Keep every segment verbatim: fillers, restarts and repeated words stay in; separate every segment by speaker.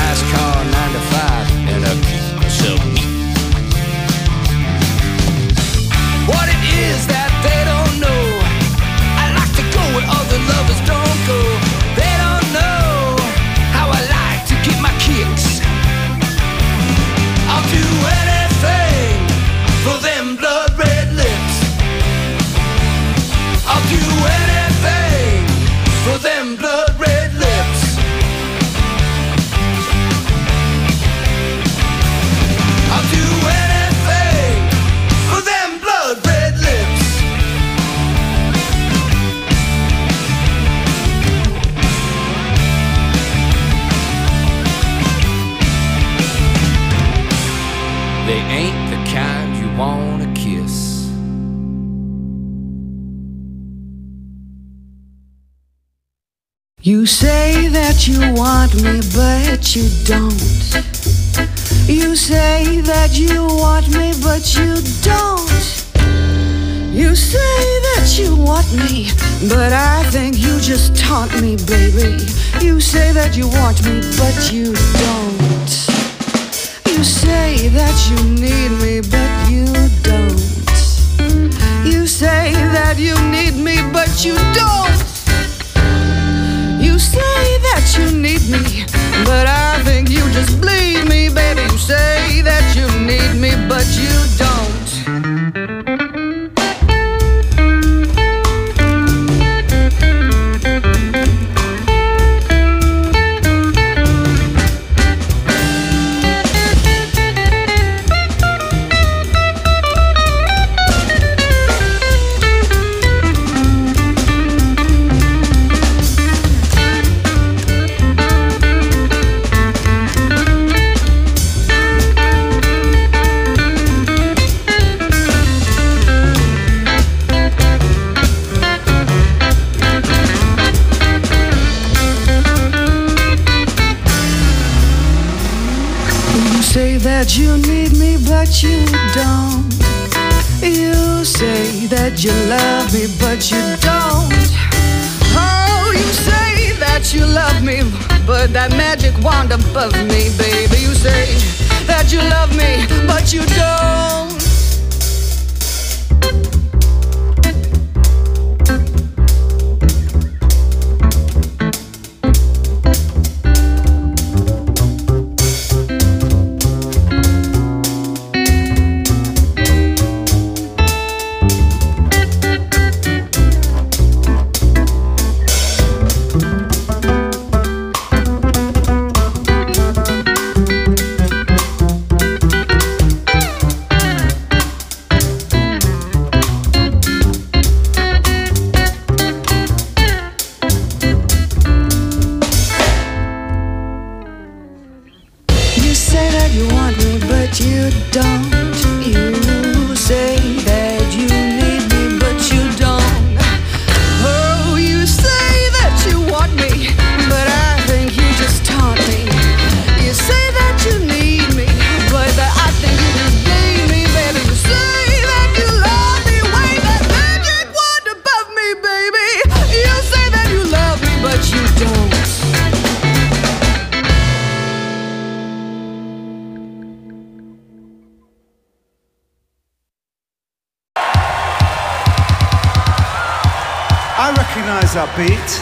Speaker 1: fast car, nine to five, and I keep myself neat. What it is that they don't know, I like to go where other lovers don't go. They don't know how I like to get my kicks. I'll do anything for them blood red lips. I'll do anything for them blood red lips. I'll do anything for them blood red lips. They ain't the kind you wanna kiss.
Speaker 2: You say that you want me, but you don't. You say that you want me, but you don't. You say that you want me, but I think you just taunt me, baby. You say that you want me, but you don't. You say that you need me, but you don't. You say that you need me, but you don't. You say that you need me, but I think you just bleed me, baby. You say that you need me, but you don't. That you need me, but you don't. You say that you love me, but you don't. Oh, you say that you love me, but that magic wand above me, baby. You say that you love me, but you don't.
Speaker 3: That beat.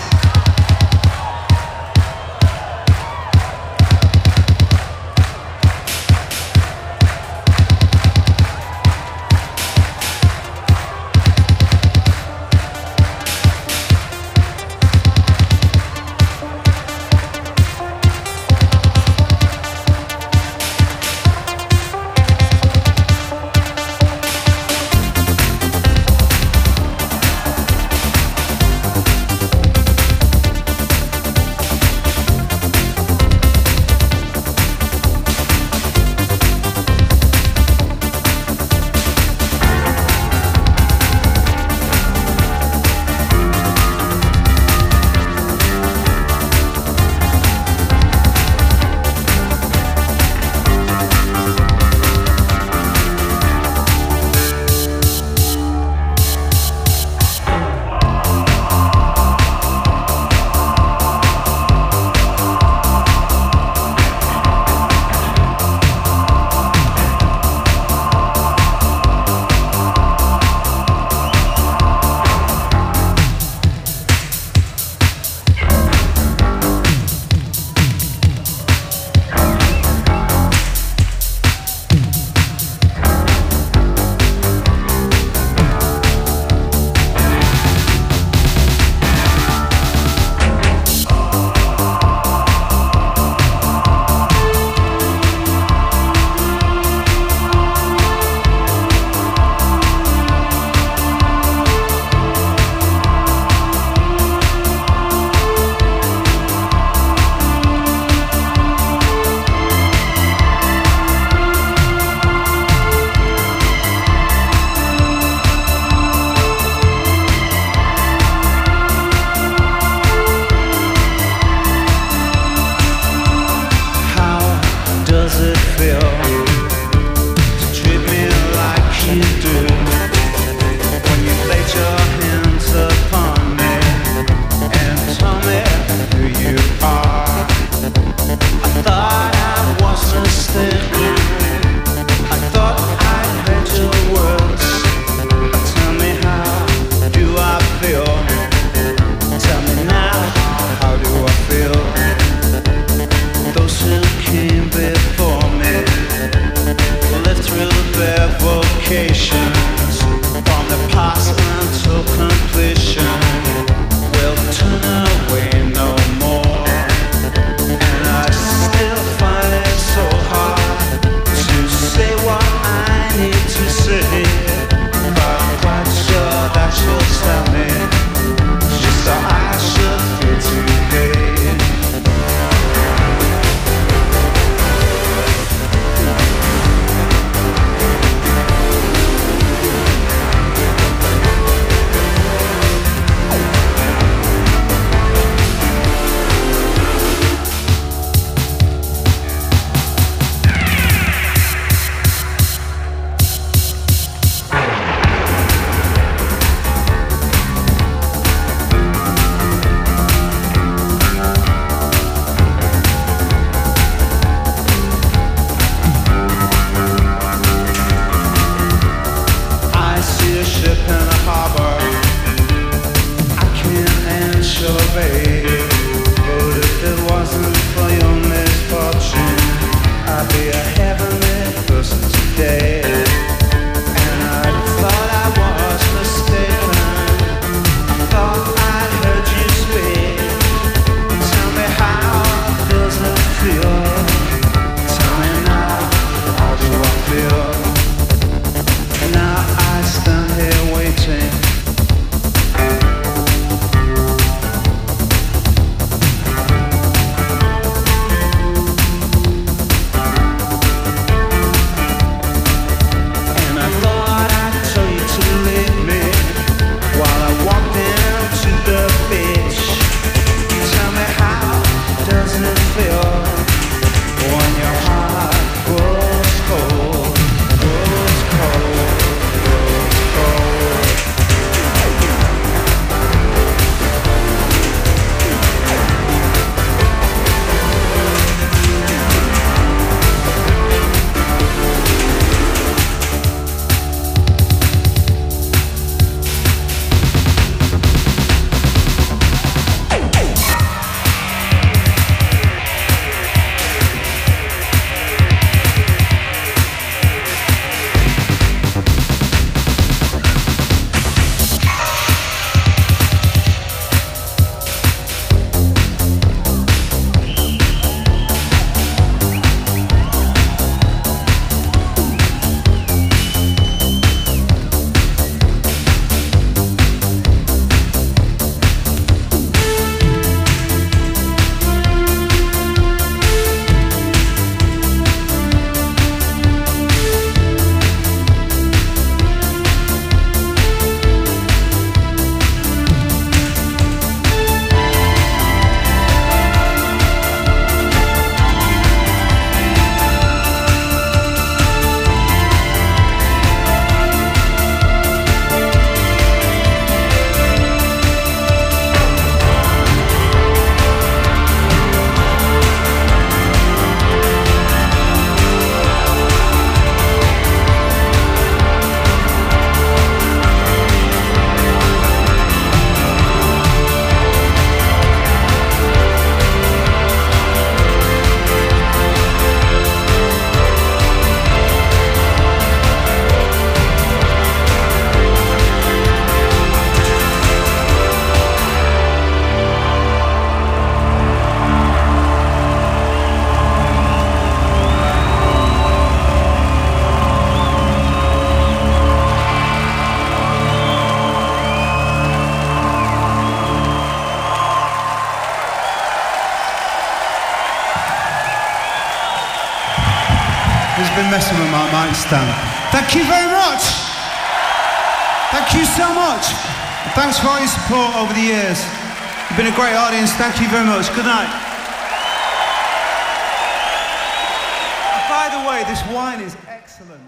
Speaker 3: Who's been messing with my mic stand? Thank you very much. Thank you so much. Thanks for all your support over the years. You've been a great audience. Thank you very much. Good night. And by the way, this wine is excellent.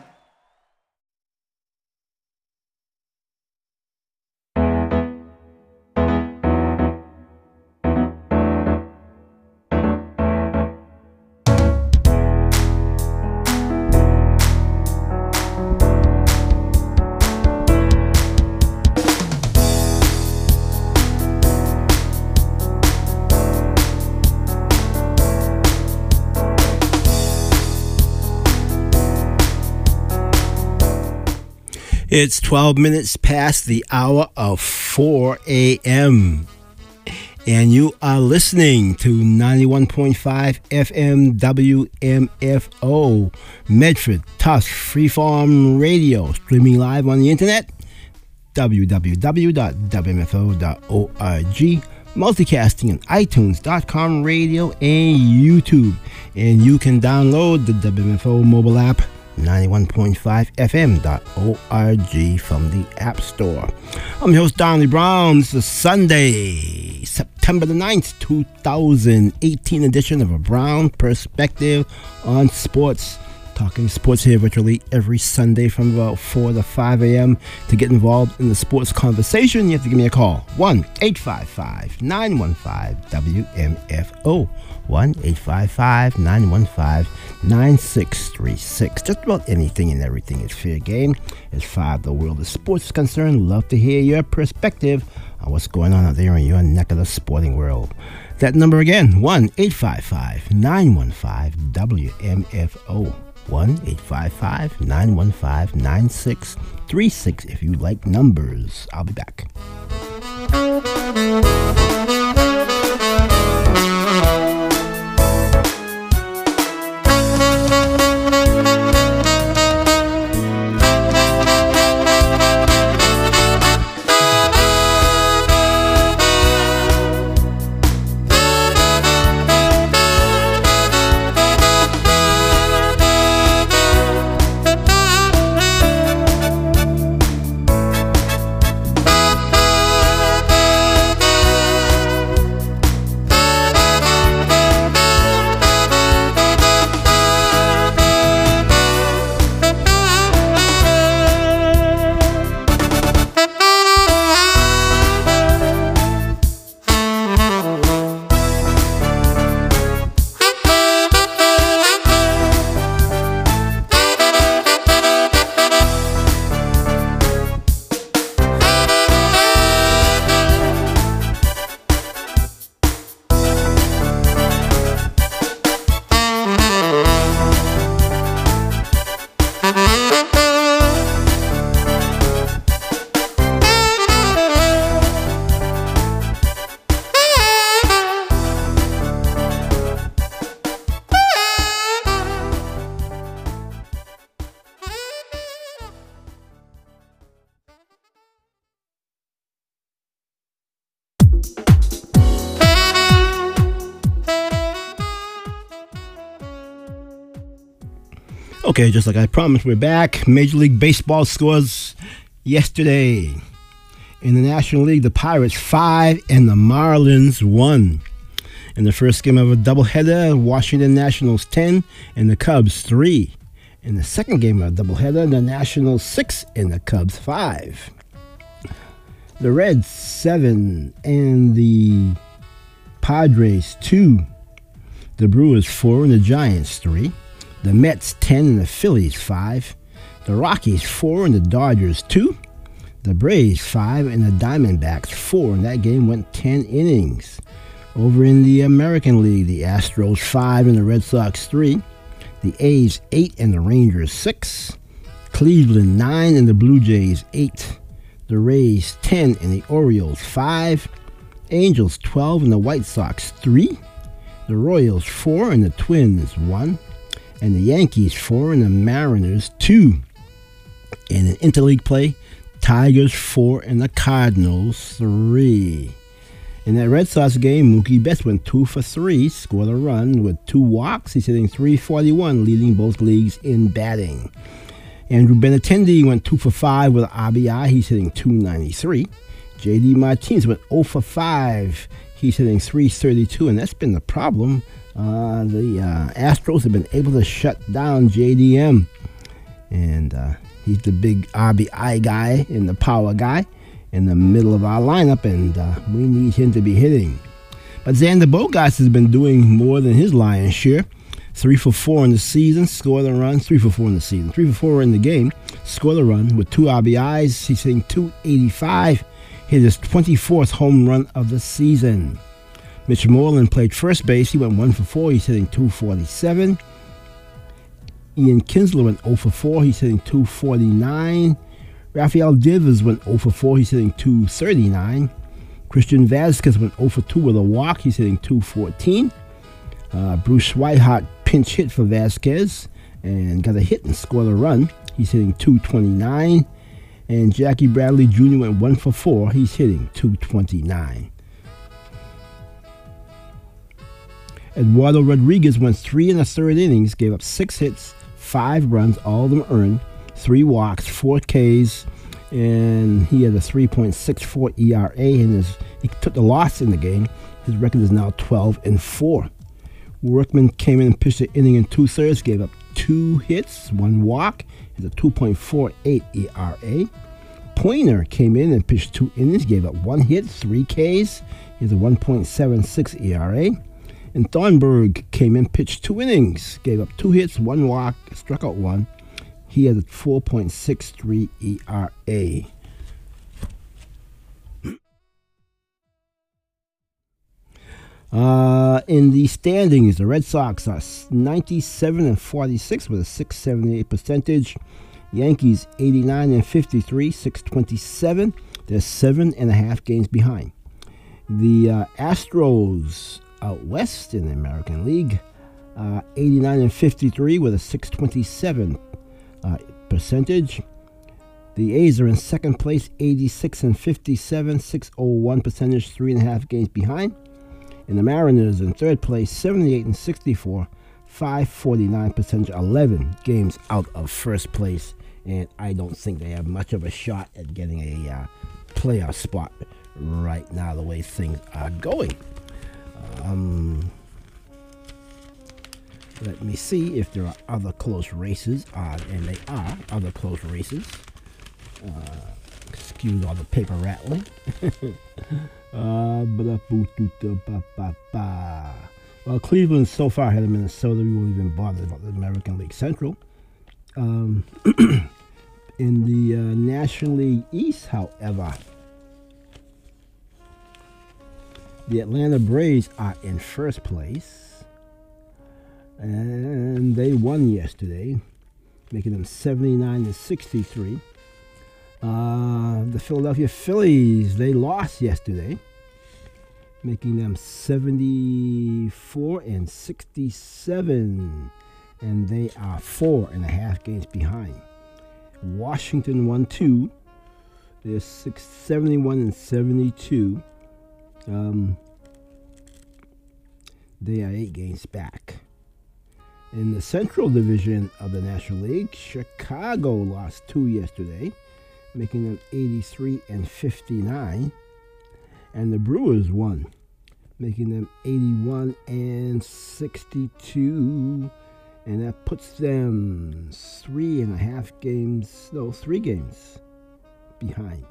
Speaker 4: It's twelve minutes past the hour of four a.m. and you are listening to ninety-one point five F M W M F O, Medford Tusk Freeform Radio, streaming live on the internet, w w w dot w m f o dot org, multicasting on iTunes dot com radio and YouTube, and you can download the W M F O mobile app ninety-one point five F M dot org from the App Store. I'm your host, Donnie Brown. This is Sunday, September the ninth, two thousand eighteen edition of A Brown Perspective on Sports. Talking sports here virtually every Sunday from about four to five a.m. To get involved in the sports conversation, you have to give me a call. one eight five five, nine one five, W M F O. one eight five five, nine one five, nine six three six. Just about anything and everything is fair game as far as the world of sports is concerned. Love to hear your perspective on what's going on out there in your neck of the sporting world. That number again, one eight five five, nine one five, W M F O. one eight five five, nine one five, nine six three six if you like numbers. I'll be back. Okay, just like I promised, we're back. Major League Baseball scores yesterday. In the National League, the Pirates five and the Marlins one. In the first game of a doubleheader, Washington Nationals ten and the Cubs three. In the second game of a doubleheader, the Nationals six and the Cubs five. The Reds seven and the Padres two. The Brewers four and the Giants three. The Mets ten and the Phillies five. The Rockies four and the Dodgers two. The Braves five and the Diamondbacks four. And that game went ten innings. Over in the American League, the Astros five and the Red Sox three. The A's eight and the Rangers six. Cleveland nine and the Blue Jays eight. The Rays ten and the Orioles five. Angels twelve and the White Sox three. The Royals four and the Twins one. And the Yankees four and the Mariners two. And in interleague play, Tigers four and the Cardinals three. In that Red Sox game, Mookie Betts went two for three, scored a run with two walks. He's hitting three forty-one, leading both leagues in batting. Andrew Benintendi went two for five with an R B I. He's hitting two ninety-three. J D Martinez went zero for five. He's hitting three thirty-two, and that's been the problem. Uh, the uh, Astros have been able to shut down J D M. And uh, he's the big R B I guy and the power guy in the middle of our lineup, and uh, we need him to be hitting. But Xander Bogaerts has been doing more than his lion's share. Three for four in the season, scored a run. Three for four in the season. Three for four in the game, scored a run with two R B Is. He's hitting two eighty-five. Hit his twenty-fourth home run of the season. Mitch Moreland played first base. He went one for four. He's hitting two forty-seven. Ian Kinsler went zero for four. He's hitting two forty-nine. Rafael Devers went zero for four. He's hitting two thirty-nine. Christian Vasquez went zero for two with a walk. He's hitting two fourteen. Uh, Bruce Whitehart pinch hit for Vasquez and got a hit and scored a run. He's hitting two twenty-nine. And Jackie Bradley Junior went one for four. He's hitting two twenty-nine. Eduardo Rodriguez went three and a third innings, gave up six hits, five runs, all of them earned, three walks, four Ks, and he had a three point six four E R A. And his, he took the loss in the game. His record is now twelve and four. Workman came in and pitched an inning and two thirds, gave up two hits, one walk, has a two point four eight E R A. Pointer came in and pitched two innings, gave up one hit, three Ks, he has a one point seven six E R A. And Thornburg came in, pitched two innings, gave up two hits, one walk, struck out one. He had a four point six three E R A. Uh, in the standings, the Red Sox are ninety-seven and forty-six with a six seventy-eight percentage. Yankees eighty-nine and fifty-three, six twenty-seven. They're seven and a half games behind. The uh, Astros out west in the American League, uh, eighty-nine and fifty-three with a six twenty-seven uh, percentage. The A's are in second place, eighty-six and fifty-seven, six oh one percentage, three and a half games behind. And the Mariners in third place, seventy-eight and sixty-four, five forty-nine percentage, eleven games out of first place. And I don't think they have much of a shot at getting a uh, playoff spot right now, the way things are going. Um, let me see if there are other close races, uh, and they are other close races. Uh, excuse all the paper rattling. uh, well, Cleveland so far ahead of Minnesota. We won't even bother about the American League Central. Um, in the uh, National League East, however, the Atlanta Braves are in first place, and they won yesterday, making them seventy-nine to sixty-three. Uh, the Philadelphia Phillies, they lost yesterday, making them seventy-four and sixty-seven, and they are four and a half games behind. Washington won two. They're six, seventy-one and seventy-two. Um, they are eight games back. In the Central Division of the National League, Chicago lost two yesterday, making them eighty-three and fifty-nine. And the Brewers won, making them eighty-one and sixty-two. And that puts them three and a half games, no, three games behind.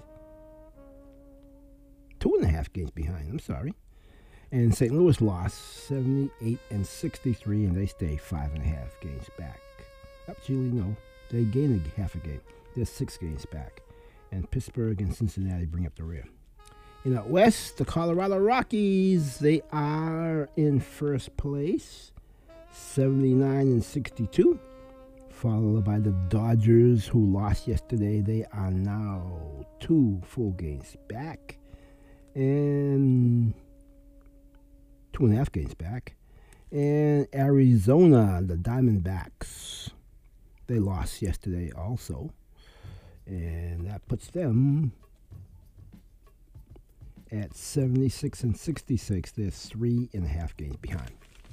Speaker 4: Two and a half games behind, I'm sorry. And Saint Louis lost seventy-eight and sixty-three, and they stay five and a half games back. Actually, no, they gain a half a game. They're six games back. And Pittsburgh and Cincinnati bring up the rear. In out west, the Colorado Rockies, they are in first place, seventy-nine and sixty-two, followed by the Dodgers, who lost yesterday. They are now two full games back, and two and a half games back. And Arizona, the Diamondbacks, they lost yesterday also, and that puts them at seventy-six and sixty-six. They're three and a half games behind.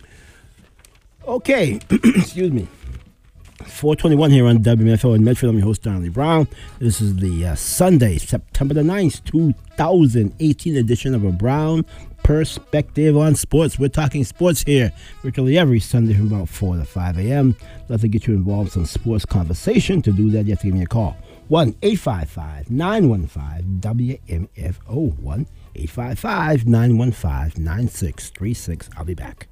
Speaker 4: Okay, excuse me. four twenty-one here on W M F O in Medford. I'm your host, Donnie Brown. This is the uh, Sunday, September the ninth, two thousand eighteen edition of a Brown Perspective on Sports. We're talking sports here virtually every Sunday from about four to five a.m. Love to get you involved in some sports conversation. To do that, you have to give me a call. one eight five five, nine one five, W M F O. one eight five five, nine one five, nine six three six. I'll be back.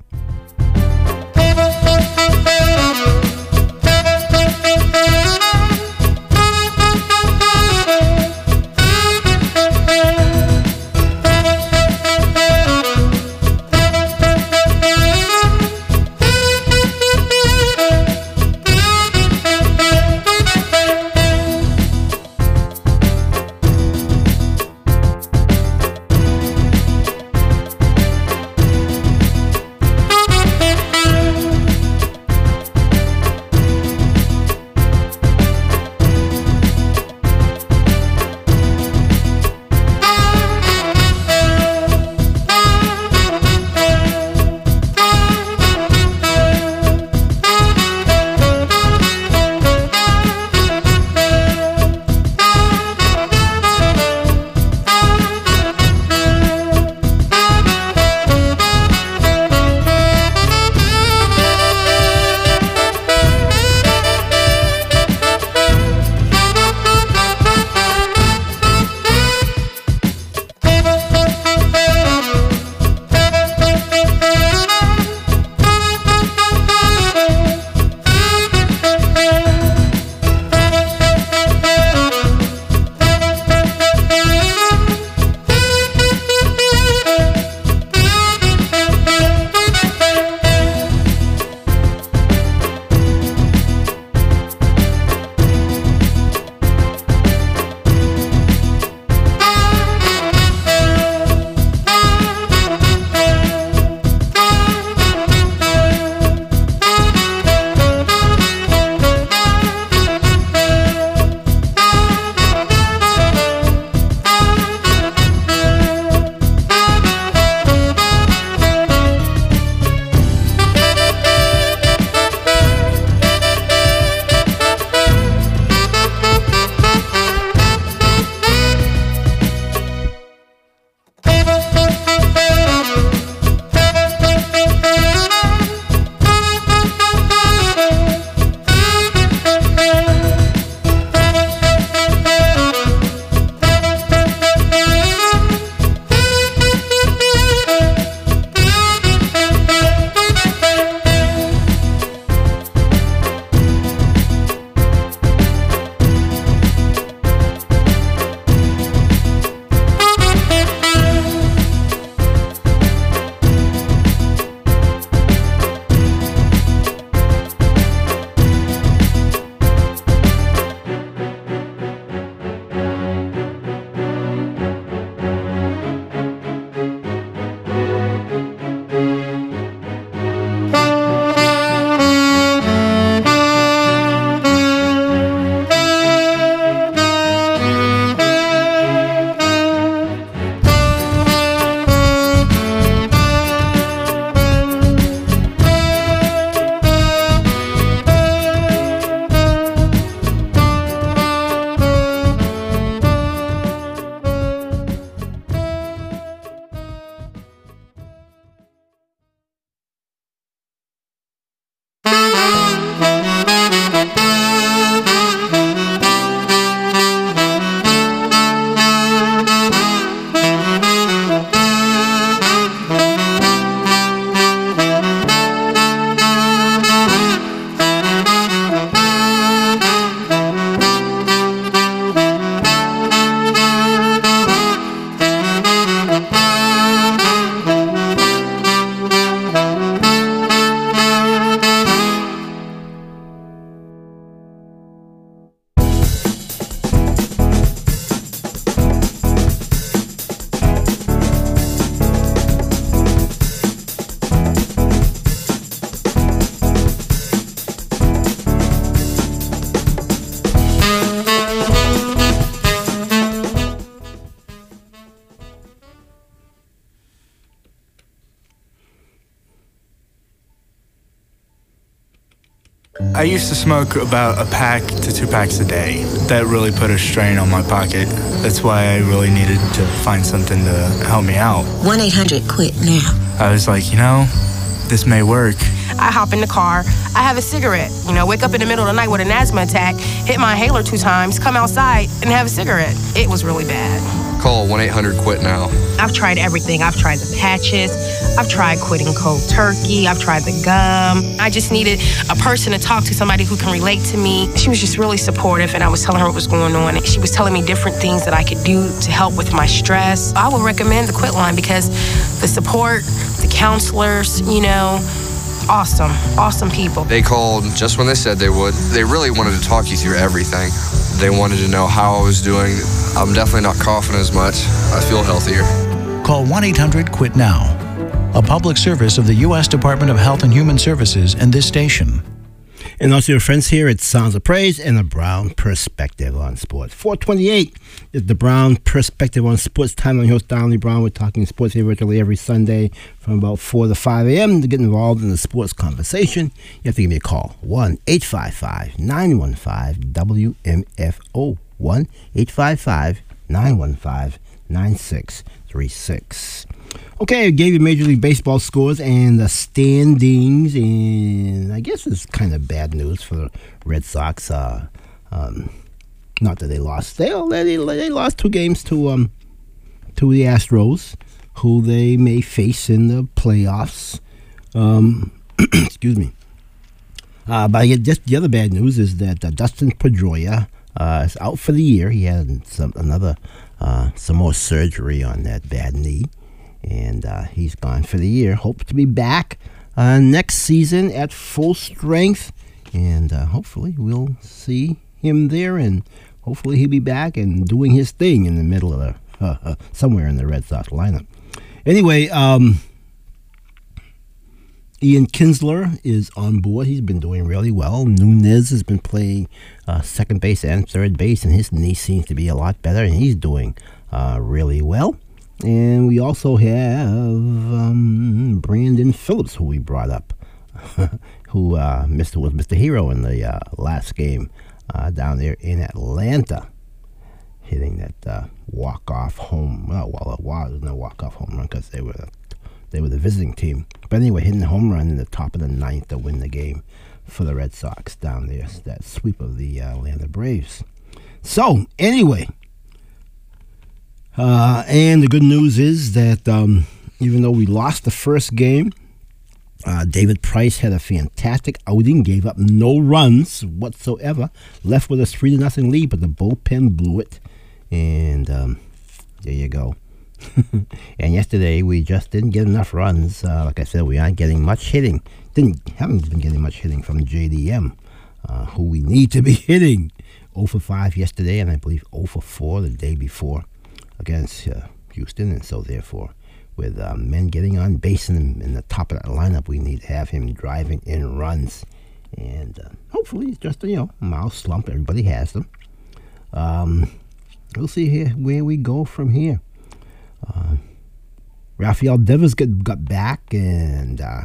Speaker 5: I used to smoke about a pack to two packs a day. That really put a strain on my pocket. That's why I really needed to find something to help me out.
Speaker 6: one eight hundred quit now.
Speaker 5: I was like, you know, this may work.
Speaker 7: I hop in the car, I have a cigarette, you know, wake up in the middle of the night with an asthma attack, hit my inhaler two times, come outside and have a cigarette. It was really bad.
Speaker 8: Call one eight hundred quit now.
Speaker 7: I've tried everything. I've tried the patches, I've tried quitting cold turkey, I've tried the gum. I just needed a person to talk to, somebody who can relate to me. She was just really supportive, and I was telling her what was going on. She was telling me different things that I could do to help with my stress. I would recommend the Quit Line because the support, the counselors, you know, awesome, awesome people.
Speaker 8: They called just when they said they would. They really wanted to talk you through everything. They wanted to know how I was doing. I'm definitely not coughing as much. I feel healthier.
Speaker 9: Call one eight hundred quit now, a public service of the U S Department of Health and Human Services and this station.
Speaker 4: And also your friends here at Sounds of Praise and the Brown Perspective on Sports. four twenty-eight is the Brown Perspective on Sports. Time on your host, Donnie Brown. We're talking sports here virtually every Sunday from about four to five a.m. To get involved in the sports conversation, you have to give me a call. one eight five five, nine one five, W M F O. one eight five five, nine one five, nine six three six. Okay, I gave you Major League Baseball scores and the standings, and I guess it's kind of bad news for the Red Sox. Uh, um, not that they lost, they they, they lost two games to um to the Astros, who they may face in the playoffs. Um, excuse me. Uh, but I get just the other bad news is that uh, Dustin Pedroia uh, is out for the year. He had some another uh, some more surgery on that bad knee. And uh, he's gone for the year. Hope to be back uh, next season at full strength. And uh, hopefully we'll see him there. And hopefully he'll be back and doing his thing in the middle of the, uh, uh, somewhere in the Red Sox lineup. Anyway, um, Ian Kinsler is on board. He's been doing really well. Nunez has been playing uh, second base and third base. And his knee seems to be a lot better. And he's doing uh, really well. And we also have um, Brandon Phillips, who we brought up, who uh, Mister was Mister Hero in the uh, last game uh, down there in Atlanta, hitting that uh, walk-off home. Well, well, it was no walk-off home run because they were they were the visiting team. But anyway, hitting the home run in the top of the ninth to win the game for the Red Sox down there. That sweep of the uh, Atlanta Braves. So anyway. Uh, and the good news is that um, even though we lost the first game, uh, David Price had a fantastic outing, gave up no runs whatsoever, left with a three to nothing lead, but the bullpen blew it. And um, there you go. And yesterday we just didn't get enough runs. Uh, like I said, we aren't getting much hitting. Didn't haven't been getting much hitting from J D M, uh, who we need to be hitting. oh for five yesterday, and I believe oh for four the day before against uh, Houston, and so therefore with uh, men getting on base in, in the top of that lineup, we need to have him driving in runs, and uh, hopefully it's just a, you know, mild slump. Everybody has them. Um, we'll see here where we go from here. Uh, Rafael Devers got, got back and uh,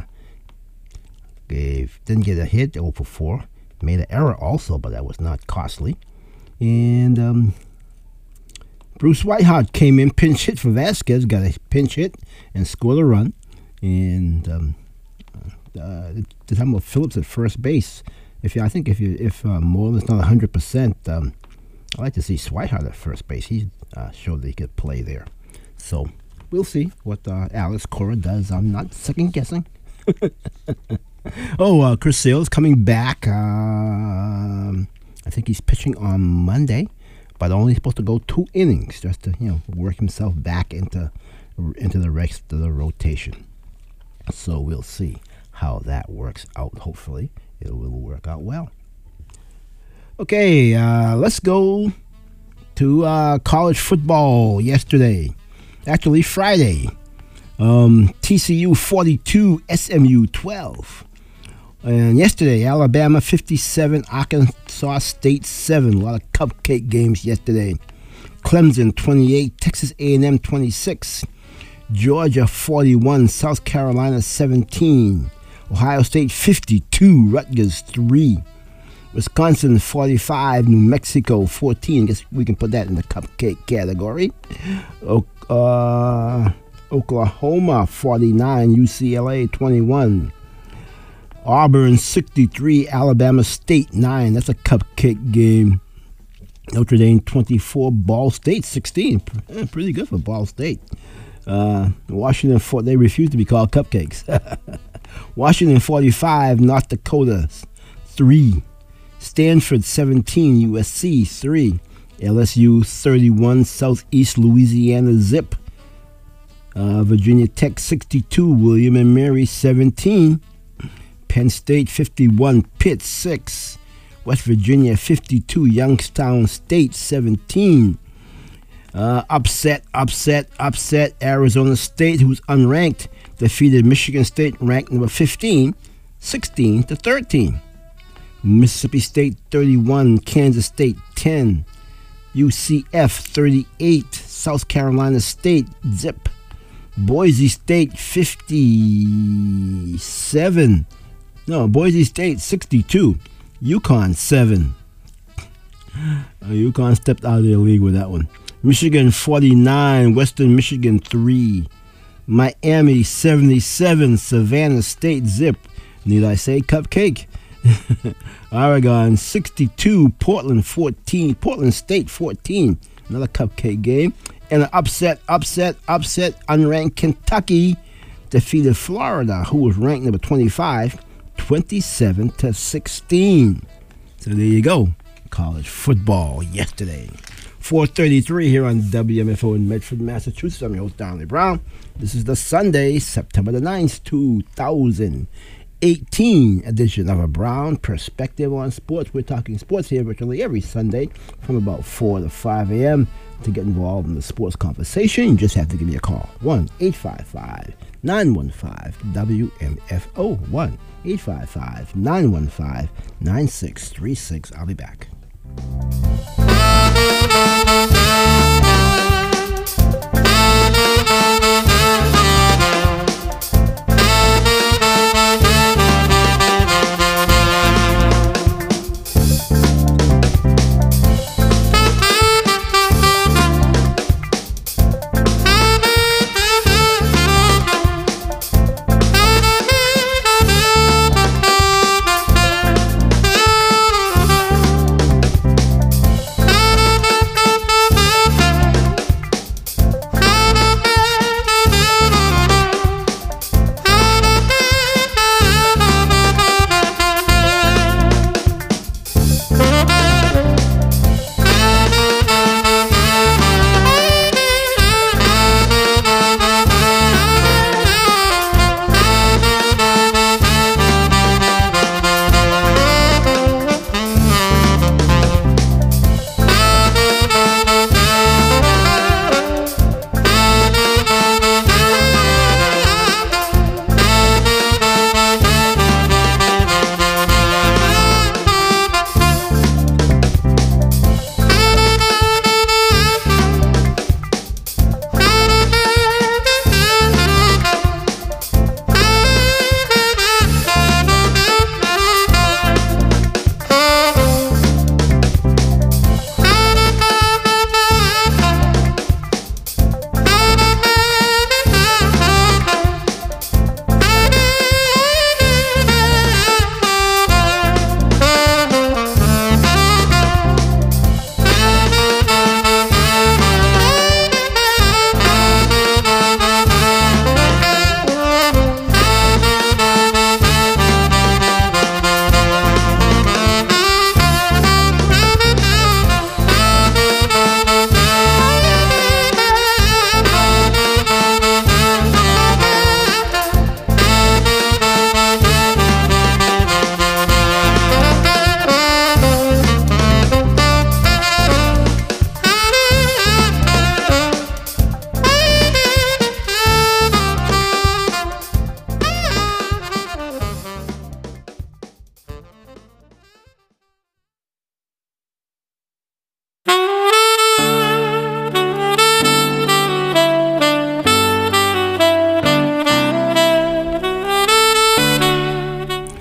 Speaker 4: gave didn't get a hit, oh for four, made an error also, but that was not costly, and um, Bruce Whiteheart came in, pinch hit for Vasquez, got a pinch hit and scored a run. And um, uh, the time of Phillips at first base. If you, I think if you if uh, Moreland's not one hundred percent, um, I'd like to see Whiteheart at first base. He uh, showed that he could play there. So we'll see what uh, Alex Cora does. I'm not second guessing. oh, uh, Chris Sale's coming back. Uh, I think he's pitching on Monday. But only supposed to go two innings just to, you know, work himself back into into the rest of the rotation. So we'll see how that works out. Hopefully, it will work out well. Okay, uh, let's go to uh, college football yesterday. Actually, Friday. Um, T C U forty-two, S M U twelve. And yesterday, Alabama fifty-seven, Arkansas State seven. A lot of cupcake games yesterday. Clemson twenty-eight, Texas A and M twenty-six. Georgia forty-one, South Carolina seventeen. Ohio State fifty-two, Rutgers three. Wisconsin forty-five, New Mexico fourteen. Guess we can put that in the cupcake category. O- uh, Oklahoma forty-nine, U C L A twenty-one. Auburn sixty-three, Alabama State nine. That's a cupcake game. Notre Dame twenty-four, Ball State sixteen. Eh, pretty good for Ball State. Uh, Washington, four, they refuse to be called cupcakes. Washington forty-five, North Dakota three. Stanford seventeen, U S C three. L S U thirty-one, Southeast Louisiana zip. Uh, Virginia Tech sixty-two, William and Mary seventeen. Penn State fifty-one, Pitt six. West Virginia fifty-two, Youngstown State seventeen. Uh, upset, upset, upset. Arizona State, who's unranked, defeated Michigan State, ranked number fifteen, sixteen to thirteen. Mississippi State thirty-one, Kansas State ten. U C F thirty-eight, South Carolina State zip. Boise State fifty-seven. No, Boise State sixty-two. UConn seven. Uh, UConn stepped out of their league with that one. Michigan forty-nine, Western Michigan three. Miami seventy-seven, Savannah State zip. Need I say cupcake? Oregon sixty-two, Portland fourteen. Portland State fourteen. Another cupcake game. And an upset, upset, upset. Unranked Kentucky defeated Florida, who was ranked number twenty-five, twenty-seven to sixteen. So there you go. College football yesterday. four thirty-three here on W M F O in Medford, Massachusetts. I'm your host, Donley Brown. This is the Sunday, September the ninth, two thousand eighteen edition of a Brown Perspective on Sports. We're talking sports here virtually every Sunday from about four to five a.m. To get involved in the sports conversation, you just have to give me a call. one eight five five, nine one five, W M F O. one eight five five, nine one five, nine six three six. I'll be back.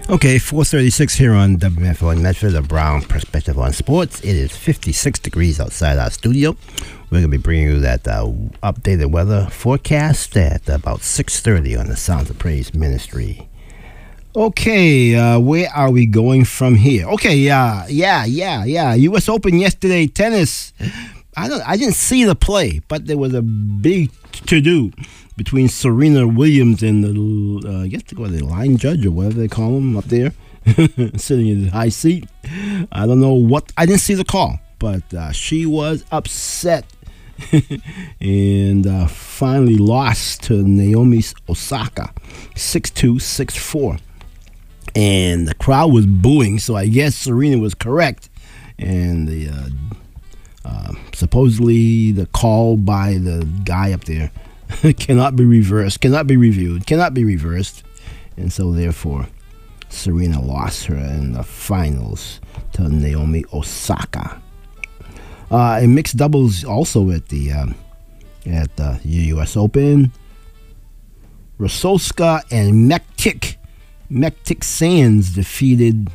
Speaker 4: Okay, four thirty-six here on W M F O in Medford, a Brown Perspective on Sports. It is fifty-six degrees outside our studio. We're going to be bringing you that uh, updated weather forecast at about six thirty on the Sounds of Praise Ministry. Okay, uh, where are we going from here? Okay, yeah, yeah, yeah, yeah. U S Open yesterday, tennis. I don't, I didn't see the play, but there was a big to-do between Serena Williams and the, uh, I guess they call it the line judge or whatever they call him up there, sitting in the high seat. I don't know what, I didn't see the call, but uh, she was upset and uh, finally lost to Naomi Osaka, six two, six four. And the crowd was booing, so I guess Serena was correct. And the uh, uh, supposedly the call by the guy up there cannot be reversed, cannot be reviewed, cannot be reversed. And so therefore, Serena lost her in the finals to Naomi Osaka. Uh, in mixed doubles also at the um, at the U S Open, Rosowska and Mektic, Mektic Sands defeated,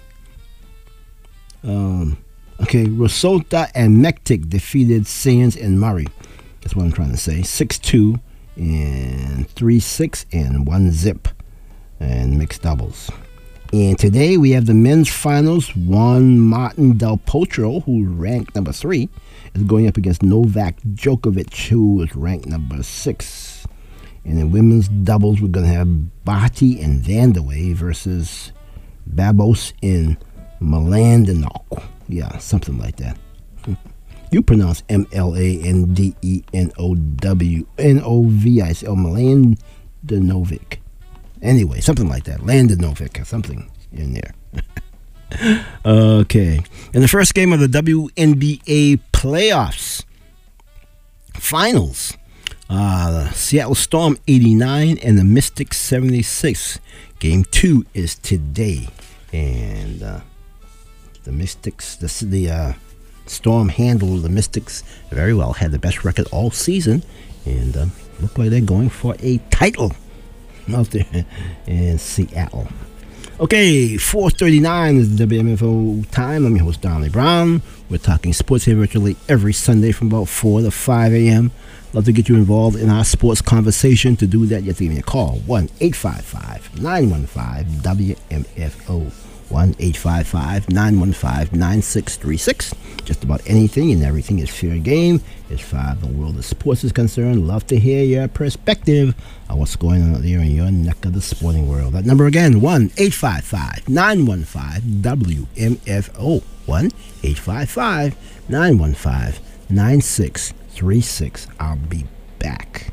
Speaker 4: um, okay, Rosota and Mektic defeated Sands and Murray. That's what I'm trying to say. six two and three six and one zip and mixed doubles. And today we have the men's finals. Juan Martin Del Potro, who's ranked number three, is going up against Novak Djokovic, who is ranked number six. And in women's doubles, we're going to have Barty and Vandeweghe versus Babos in Mladenov. Yeah, something like that. You pronounce M L A N D E N O W N O V I C. Oh, Mladenovic. Anyway, something like that. Landenovic or something in there. Okay. In the first game of the W N B A playoffs, finals, uh, the Seattle Storm eighty-nine and the Mystics seventy-six. Game two is today. And uh, the Mystics, the, the uh, Storm handled the Mystics very well, had the best record all season, and uh, look like they're going for a title out there in Seattle. Okay, four thirty-nine is the W M F O time. I'm your host, Donnie Brown. We're talking sports here virtually every Sunday from about four to five a.m. Love to get you involved in our sports conversation. To do that, you have to give me a call, one eight five five, nine one five, W M F O. one eight five five, nine one five, nine six three six. Just about anything and everything is fair game as far as the world of sports is concerned. Love to hear your perspective on what's going on out there in your neck of the sporting world. That number again, one eight five five, nine one five, W M F O. one eight five five, nine one five, nine six three six. I'll be back.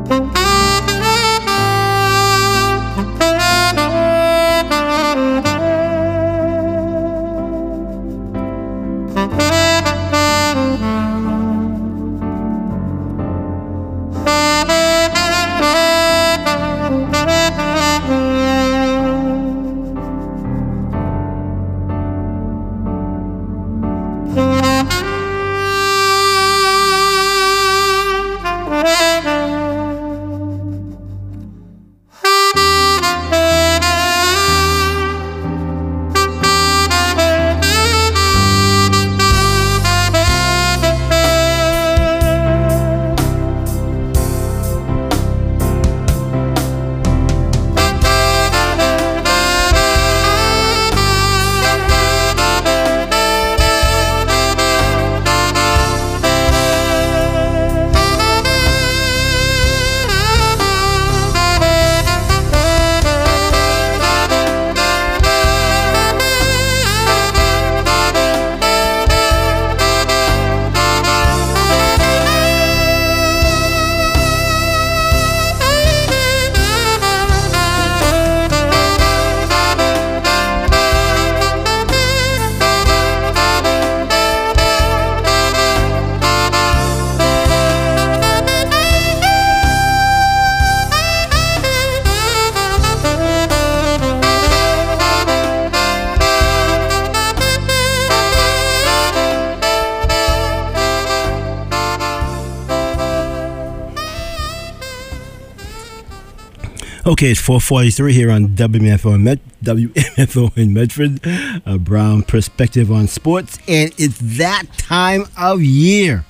Speaker 4: Okay, it's four forty-three here on W M F O in, Med- W M F O in Medford, a Brown Perspective on Sports, and it's that time of year.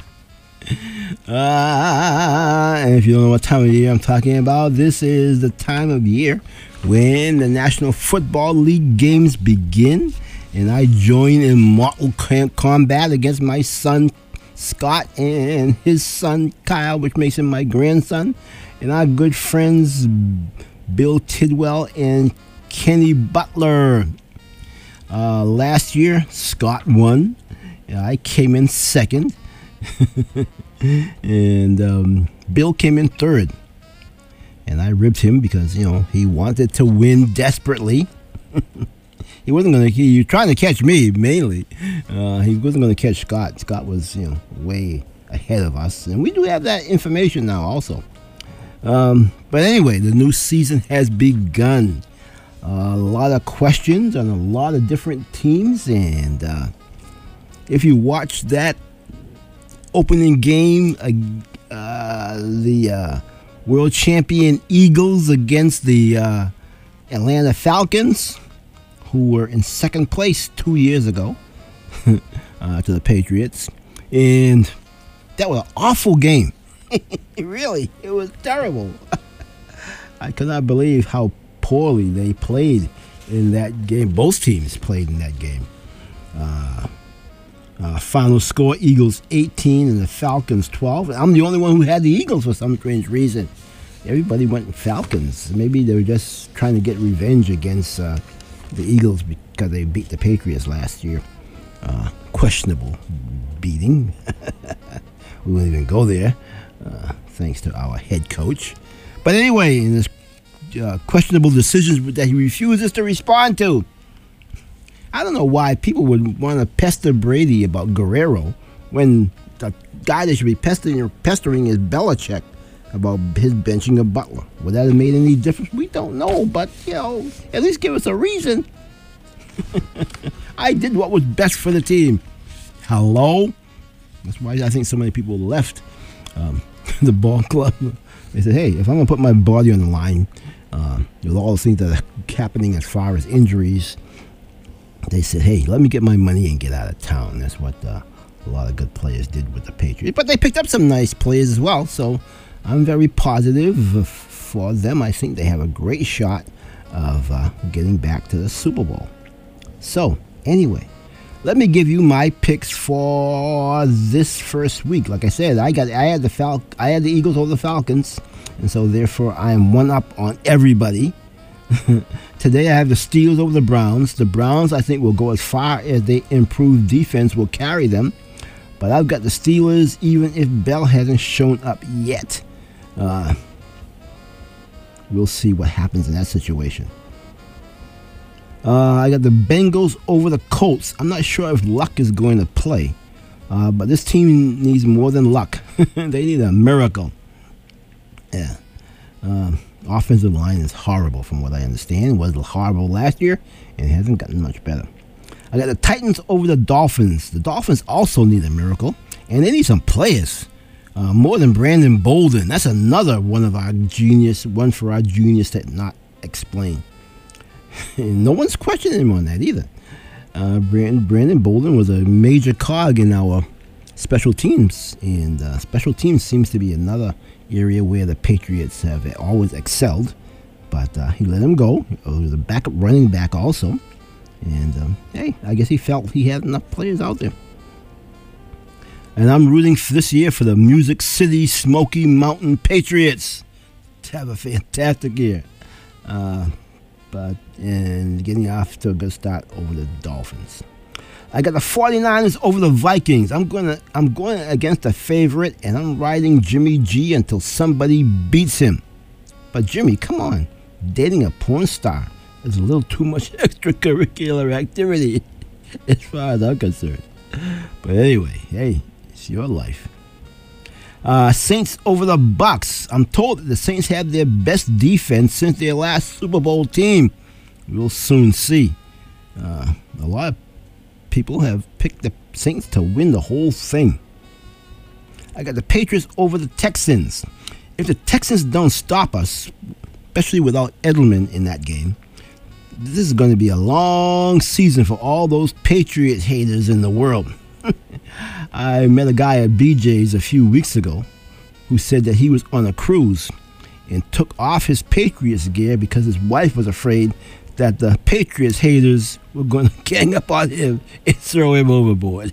Speaker 4: Uh, and if you don't know what time of year I'm talking about, this is the time of year when the National Football League games begin, and I join in mortal combat against my son Scott and his son Kyle, which makes him my grandson, and our good friends Bill Tidwell and Kenny Butler. Uh, last year, Scott won. I came in second. and um, Bill came in third. And I ribbed him because, you know, he wanted to win desperately. He wasn't going to, he was trying to catch me, mainly. Uh, he wasn't going to catch Scott. Scott was, you know, way ahead of us. And we do have that information now also. Um, but anyway, the new season has begun. Uh, a lot of questions on a lot of different teams. And uh, if you watch that opening game, uh, uh, the uh, world champion Eagles against the uh, Atlanta Falcons, who were in second place two years ago uh, to the Patriots. And that was an awful game. Really, it was terrible. I could not believe how poorly they played in that game. Both teams played in that game. Uh, uh, final score, Eagles eighteen and the Falcons twelve. I'm the only one who had the Eagles for some strange reason. Everybody went Falcons. Maybe they were just trying to get revenge against uh, the Eagles because they beat the Patriots last year. Uh, questionable beating. We wouldn't even go there. Uh, thanks to our head coach. But anyway, in this uh, questionable decisions that he refuses to respond to, I don't know why people would want to pester Brady about Guerrero when the guy that should be pestering, pestering is Belichick about his benching of Butler. Would that have made any difference? We don't know, but, you know, at least give us a reason. I did what was best for the team. Hello? That's why I think so many people left um, the ball club. They said, hey, if I'm going to put my body on the line uh, with all the things that are happening as far as injuries, they said, hey, let me get my money and get out of town. That's what uh, a lot of good players did with the Patriots. But they picked up some nice players as well, so I'm very positive for them. I think they have a great shot of uh, getting back to the Super Bowl. So, anyway, let me give you my picks for this first week. Like I said, I got I had the Fal- I had the Eagles over the Falcons, and so therefore I am one up on everybody. Today I have the Steelers over the Browns. The Browns, I think, will go as far as they improve defense will carry them. But I've got the Steelers, even if Bell hasn't shown up yet. Uh, we'll see what happens in that situation. Uh, I got the Bengals over the Colts. I'm not sure if Luck is going to play, uh, but this team needs more than luck. They need a miracle. Yeah. Um, offensive line is horrible from what I understand. It was horrible last year and it hasn't gotten much better. I got the Titans over the Dolphins. The Dolphins also need a miracle, and they need some players. Uh, more than Brandon Bolden. That's another one of our genius, one for our genius that not explain. And no one's questioning him on that either. Uh, Brandon, Brandon Bolden was a major cog in our special teams, and uh, special teams seems to be another area where the Patriots have always excelled. But uh, he let him go. He was a backup running back also. And, um, hey, I guess he felt he had enough players out there. And I'm rooting for this year for the Music City Smoky Mountain Patriots to have a fantastic year. Uh, but, and getting off to a good start over the Dolphins. I got the 49ers over the Vikings. I'm going to I'm going against a favorite, and I'm riding Jimmy G until somebody beats him. But Jimmy, come on. Dating a porn star is a little too much extracurricular activity as far as I'm concerned. But anyway, hey, it's your life. Uh, Saints over the Bucks. I'm told that the Saints have their best defense since their last Super Bowl team. We'll soon see. Uh, a lot of people have picked the Saints to win the whole thing. I got the Patriots over the Texans. If the Texans don't stop us, especially without Edelman in that game, this is going to be a long season for all those Patriots haters in the world. I met a guy at B J's a few weeks ago who said that he was on a cruise and took off his Patriots gear because his wife was afraid that the Patriots haters were going to gang up on him and throw him overboard.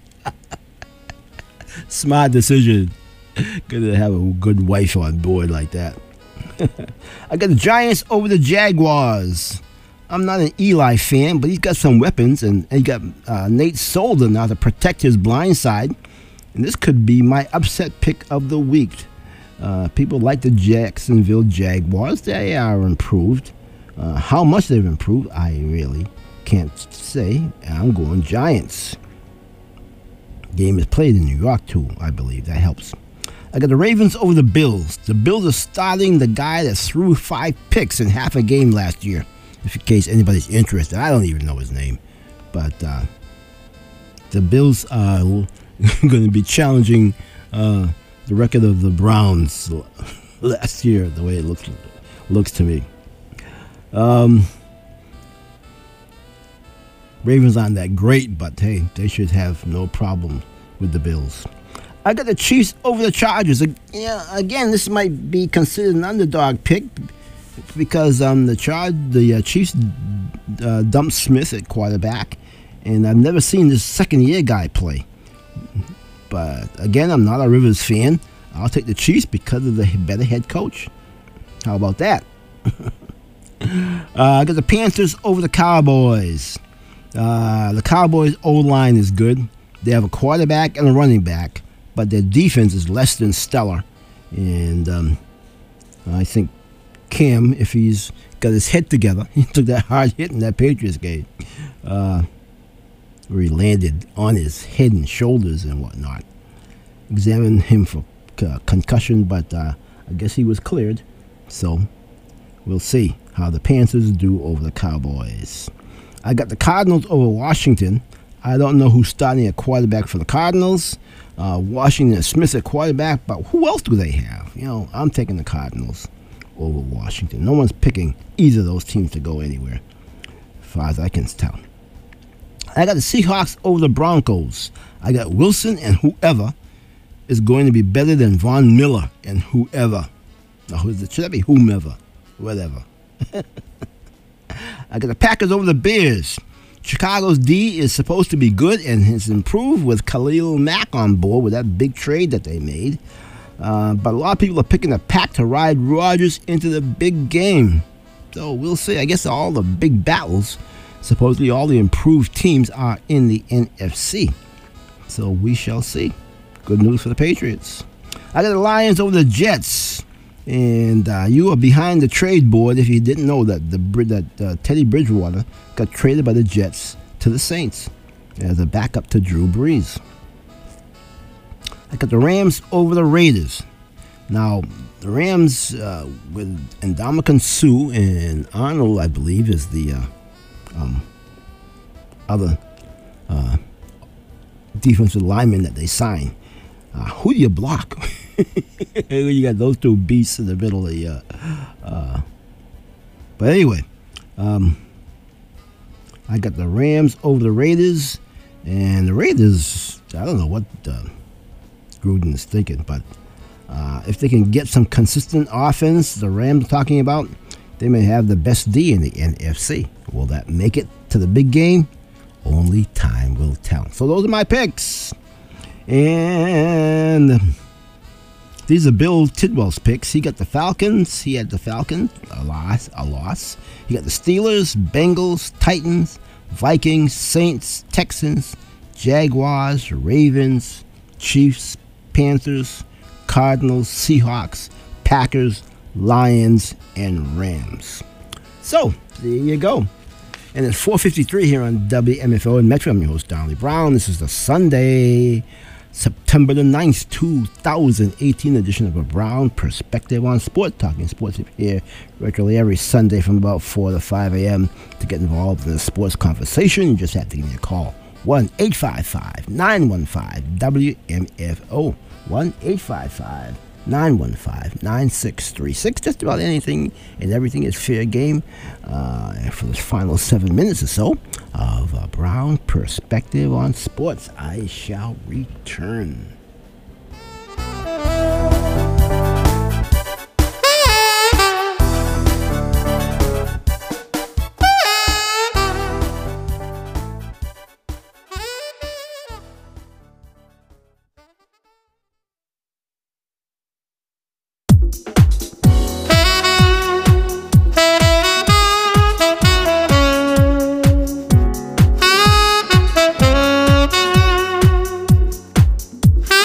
Speaker 4: Smart decision. Good to have a good wife on board like that. I got the Giants over the Jaguars. I'm not an Eli fan, but he's got some weapons, and he got uh, Nate Solder now to protect his blind side. And this could be my upset pick of the week. Uh, people like the Jacksonville Jaguars. They are improved. Uh, how much they've improved, I really can't say. I'm going Giants. Game is played in New York, too, I believe. That helps. I got the Ravens over the Bills. The Bills are starting the guy that threw five picks in half a game last year. If in case anybody's interested, I don't even know his name. But uh, the Bills are going to be challenging uh, the record of the Browns last year, the way it looks looks to me. Um, Ravens aren't that great, but hey, they should have no problem with the Bills. I got the Chiefs over the Chargers. Yeah, again, this might be considered an underdog pick because um, the Char- the uh, Chiefs uh, dumped Smith at quarterback, and I've never seen this second-year guy play. But again, I'm not a Rivers fan. I'll take the Chiefs because of the better head coach. How about that? uh, I got the Panthers over the Cowboys. Uh, the Cowboys' O-line is good. They have a quarterback and a running back, but their defense is less than stellar. And um, I think Cam, if he's got his head together, he took that hard hit in that Patriots game, uh, where he landed on his head and shoulders and whatnot. Examined him for uh, concussion, but uh, I guess he was cleared. So we'll see how the Panthers do over the Cowboys. I got the Cardinals over Washington. I don't know who's starting at quarterback for the Cardinals. Uh, Washington Smith at quarterback, but who else do they have? You know, I'm taking the Cardinals over Washington. No one's picking either of those teams to go anywhere, as far as I can tell. I got the Seahawks over the Broncos. I got Wilson and whoever is going to be better than Von Miller and whoever. Now, who's it? Should that be whomever? Whatever. I got the Packers over the Bears. Chicago's D is supposed to be good and has improved with Khalil Mack on board with that big trade that they made. Uh, but a lot of people are picking the Pack to ride Rodgers into the big game. So we'll see. I guess all the big battles, supposedly all the improved teams are in the N F C. So we shall see. Good news for the Patriots. I got the Lions over the Jets. And uh, you are behind the trade board if you didn't know that the that uh, Teddy Bridgewater got traded by the Jets to the Saints as a backup to Drew Brees. I got the Rams over the Raiders. Now, the Rams uh, with Ndamukong Suh and Arnold, I believe, is the uh, um, other uh, defensive lineman that they signed. Uh, who do you block? You got those two beasts in the middle of the. Uh, uh, but anyway, um, I got the Rams over the Raiders, and the Raiders. I don't know what uh, Gruden is thinking, but uh, if they can get some consistent offense, the Rams are talking about, they may have the best D in the N F C. Will that make it to the big game? Only time will tell. So those are my picks, and these are Bill Tidwell's picks. He got the Falcons. He had the Falcons, a loss, a loss. He got the Steelers, Bengals, Titans, Vikings, Saints, Texans, Jaguars, Ravens, Chiefs, Panthers, Cardinals, Seahawks, Packers, Lions, and Rams. So, there you go. And it's four fifty-three here on W M F O in Metro. I'm your host, Donley Brown. This is the Sunday, September the ninth, two thousand eighteen edition of a Brown Perspective on Sport. Talking sports here regularly every Sunday from about four to five a.m. To get involved in the sports conversation, you just have to give me a call. one eight five five, nine one five, W M F O. one eight five five, nine one five, nine six three six. Just about anything and everything is fair game uh, for the final seven minutes or so of a Brown Perspective on Sports. I shall return.
Speaker 10: Bye.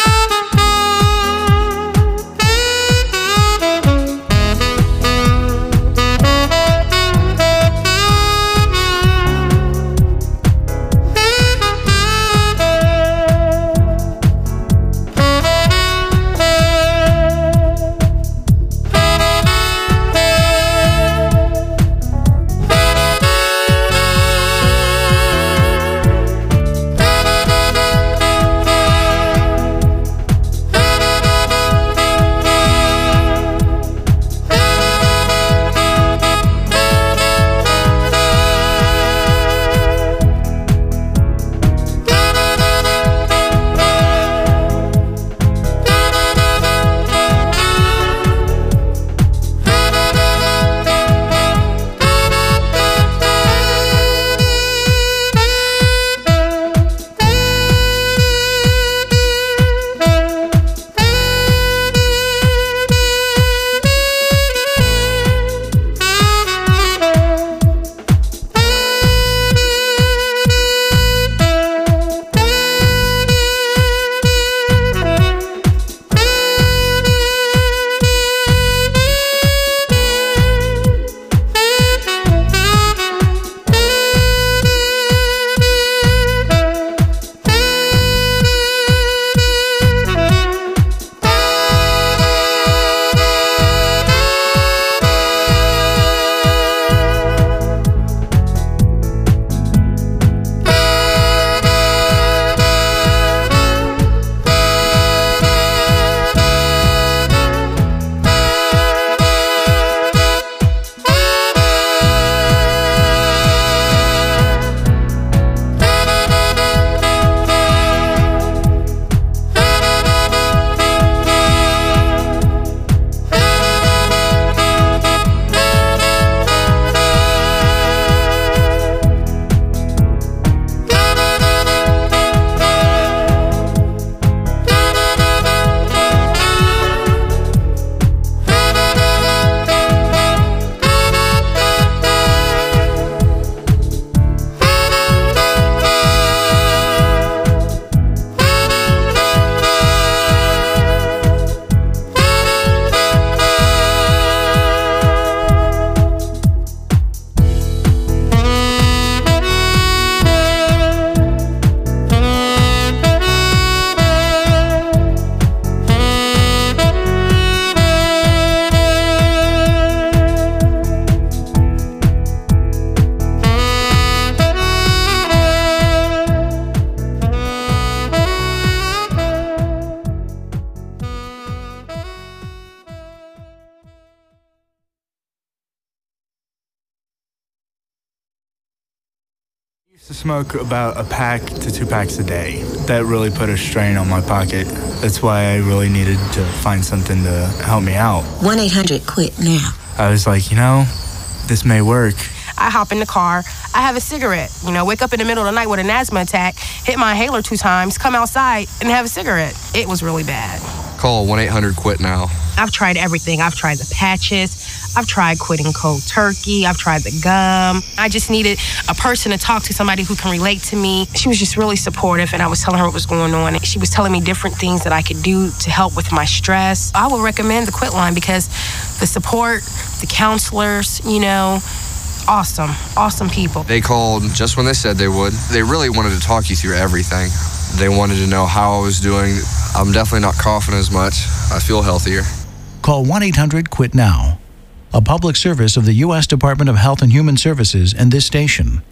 Speaker 5: used to smoke about a pack to two packs a day. That really put a strain on my pocket. That's why I really needed to find something to help me out.
Speaker 6: one eight hundred quit now.
Speaker 5: I was like, you know, this may work.
Speaker 7: I hop in the car, I have a cigarette, you know, wake up in the middle of the night with an asthma attack, hit my inhaler two times, come outside and have a cigarette. It was really bad.
Speaker 8: Call one eight hundred quit now.
Speaker 7: I've tried everything. I've tried the patches. I've tried quitting cold turkey. I've tried the gum. I just needed a person to talk to, somebody who can relate to me. She was just really supportive, and I was telling her what was going on. She was telling me different things that I could do to help with my stress. I would recommend the Quit Line because the support, the counselors, you know, awesome, awesome people.
Speaker 8: They called just when they said they would. They really wanted to talk you through everything. They wanted to know how I was doing. I'm definitely not coughing as much. I feel healthier.
Speaker 9: Call one eight hundred quit now. A public service of the U S Department of Health and Human Services and this station.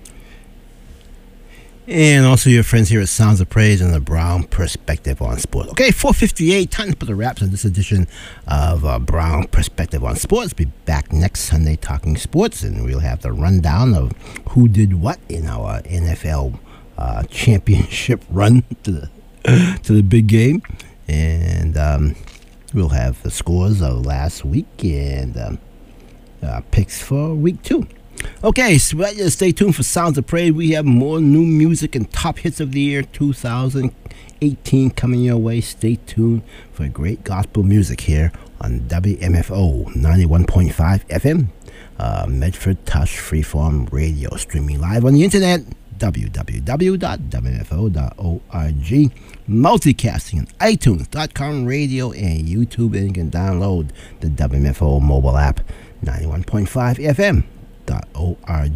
Speaker 4: And also your friends here at Sounds of Praise and the Brown Perspective on Sports. Okay, four fifty-eight, time to put the wraps on this edition of uh, Brown Perspective on Sports. Be back next Sunday talking sports, and we'll have the rundown of who did what in our N F L uh, championship run to the to the big game. And um, we'll have the scores of last week and um, uh, picks for week two. Okay, so stay tuned for Sounds of Praise. We have more new music and top hits of the year two thousand eighteen coming your way. Stay tuned for great gospel music here on W M F O ninety-one point five F M, uh, Medford Touch Freeform Radio, streaming live on the internet, w w w dot w m f o dot org, multicasting on iTunes dot com radio and YouTube, and you can download the W M F O mobile app, ninety-one point five F M.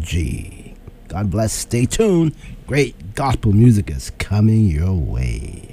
Speaker 4: .org. God bless. Stay tuned. Great gospel music is coming your way.